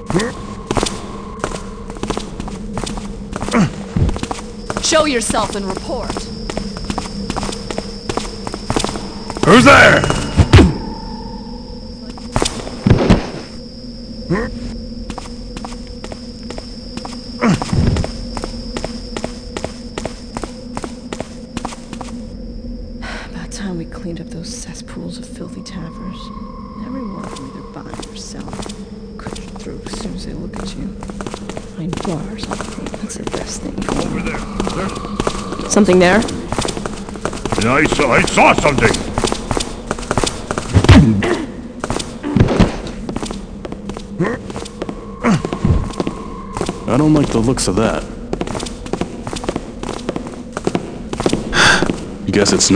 Show yourself and report. Who's there? About time we cleaned up those cesspools of filthy tappers. Everyone can either buy or sell. Cut your throat as soon as they look at you. Behind bars, I think that's the best thing. Over there. Something there? Yeah, I saw something. I don't like the looks of that. Guess it's not